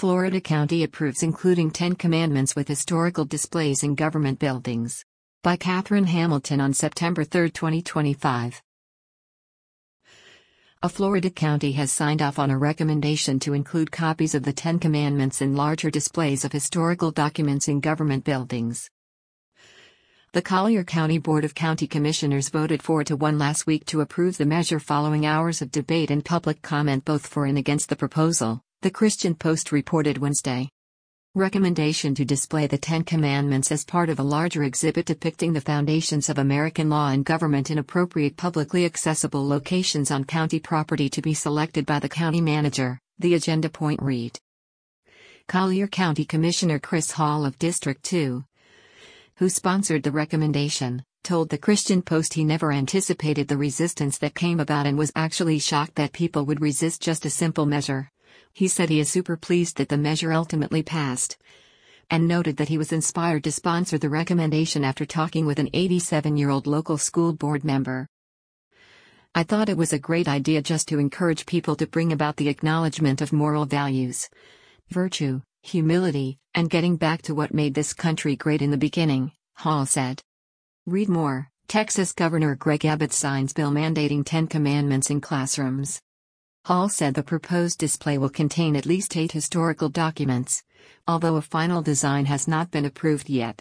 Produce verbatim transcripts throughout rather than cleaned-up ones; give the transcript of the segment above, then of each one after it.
Florida County approves including Ten Commandments with historical displays in government buildings. By Catherine Hamilton on September third, twenty twenty-five. A Florida county has signed off on a recommendation to include copies of the Ten Commandments in larger displays of historical documents in government buildings. The Collier County Board of County Commissioners voted four to one last week to approve the measure following hours of debate and public comment both for and against the proposal, the Christian Post reported Wednesday. Recommendation to display the Ten Commandments as part of a larger exhibit depicting the foundations of American law and government in appropriate publicly accessible locations on county property to be selected by the county manager, the agenda point read. Collier County Commissioner Chris Hall of District two, who sponsored the recommendation, told the Christian Post he never anticipated the resistance that came about and was actually shocked that people would resist just a simple measure. He said he is super pleased that the measure ultimately passed, and noted that he was inspired to sponsor the recommendation after talking with an eighty-seven-year-old local school board member. I thought it was a great idea just to encourage people to bring about the acknowledgement of moral values, virtue, humility, and getting back to what made this country great in the beginning, Hall said. Read more. Texas Governor Greg Abbott signs bill mandating Ten Commandments in classrooms. Hall said the proposed display will contain at least eight historical documents, although a final design has not been approved yet.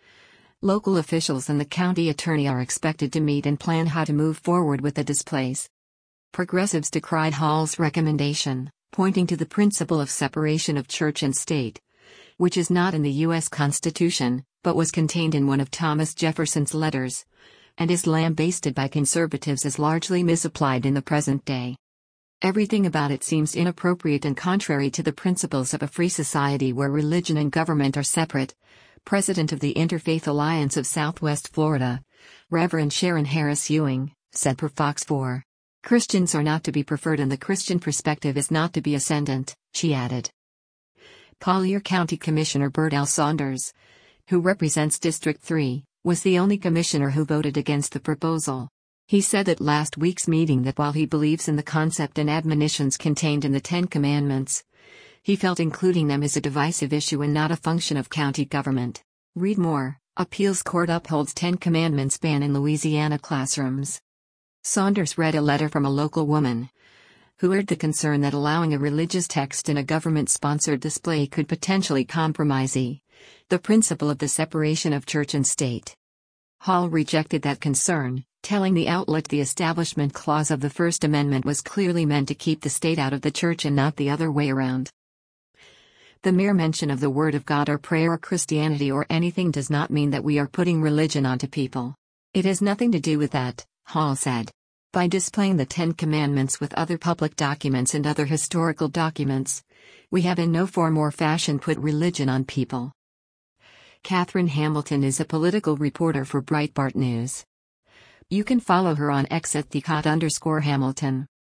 Local officials and the county attorney are expected to meet and plan how to move forward with the displays. Progressives decried Hall's recommendation, pointing to the principle of separation of church and state, which is not in the U S Constitution, but was contained in one of Thomas Jefferson's letters, and is lambasted by conservatives as largely misapplied in the present day. Everything about it seems inappropriate and contrary to the principles of a free society where religion and government are separate, President of the Interfaith Alliance of Southwest Florida, Reverend Sharon Harris Ewing, said per Fox four. Christians are not to be preferred and the Christian perspective is not to be ascendant, she added. Collier County Commissioner Bert L. Saunders, who represents District three, was the only commissioner who voted against the proposal. He said at last week's meeting that while he believes in the concept and admonitions contained in the Ten Commandments, he felt including them is a divisive issue and not a function of county government. Read more. Appeals Court upholds Ten Commandments ban in Louisiana classrooms. Saunders read a letter from a local woman who aired the concern that allowing a religious text in a government-sponsored display could potentially compromise the principle of the separation of church and state. Hall rejected that concern, telling the outlet the Establishment Clause of the First Amendment was clearly meant to keep the state out of the church and not the other way around. The mere mention of the Word of God or prayer or Christianity or anything does not mean that we are putting religion onto people. It has nothing to do with that, Hall said. By displaying the Ten Commandments with other public documents and other historical documents, we have in no form or fashion put religion on people. Catherine Hamilton is a political reporter for Breitbart News. You can follow her on X at thecot underscore Hamilton.